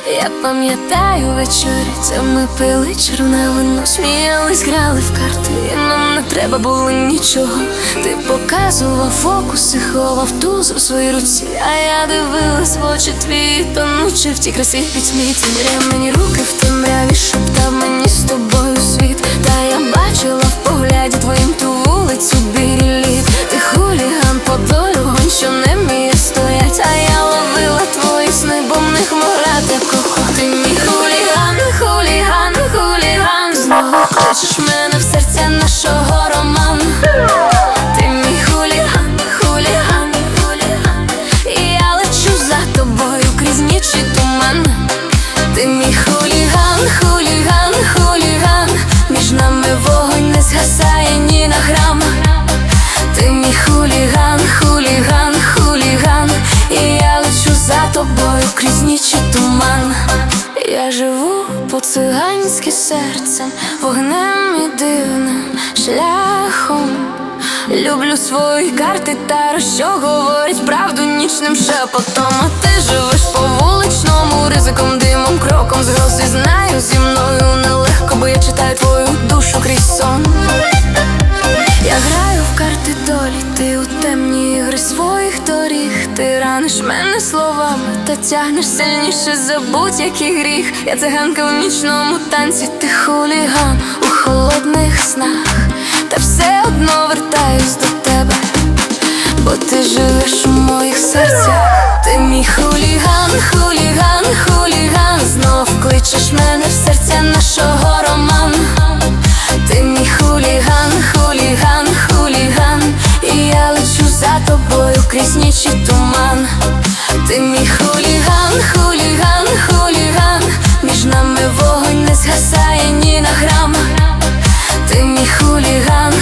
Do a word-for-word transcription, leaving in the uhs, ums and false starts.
Я пам'ятаю вечори, це ми пили червоне вино, сміялись, грали в карти, і нам не треба було нічого. Ти показував фокуси, ховав туз у своїй руці, а я дивилась в очі твої, тонучи в тій красі пітьмі. Ти мряв мені руки в темряві, шептав мені з тобою світ. Та я бачила в погляді твоїм ту вулицю білі літ. Ти хуліган по долю, гонь, що не вміє стоять, а я ловила твої сни, бо в них могла так кохати. Ти мій хуліган, хуліган, хуліган, знову кличеш мене в серця нашого роману. Ти мій хуліган, хуліган, хуліган, і я лечу за тобою крізь ніч і туман. Ти мій хуліган, хуліган, хуліган, між нами вогонь не згасає ні на грам. Ти мій хуліган, хуліган, хуліган, і я лечу за тобою крізь ніч і туман. Я живу по-циганськи серцем, вогнем і дивним шляхом. Люблю свої карти таро, що говорять правду нічним шепотом. А ти живеш по вуличному, ризиком, димом, кроком з грози. Знаю, зі мною нелегко, бо я читаю твою душу крізь сон. Я граю в карти долі, ти у темні ігри своїх доріг. Ти раниш мене словами та тягнеш сильніше за будь-який гріх. Я циганка в нічному танці, ти хуліган у холодних снах. Та все одно вертаюсь до тебе, бо ти живеш у моїх серцях. Ти мій хуліган, хуліган, хуліган, знов кличеш мене в серця нашого роману. Ти мій хуліган, хуліган, хуліган, і я лечу за тобою крізь ніч і туман. Ти мій хуліган, хуліган, хуліган, між нами вогонь не згасає ні на грам. Ти мій хуліган,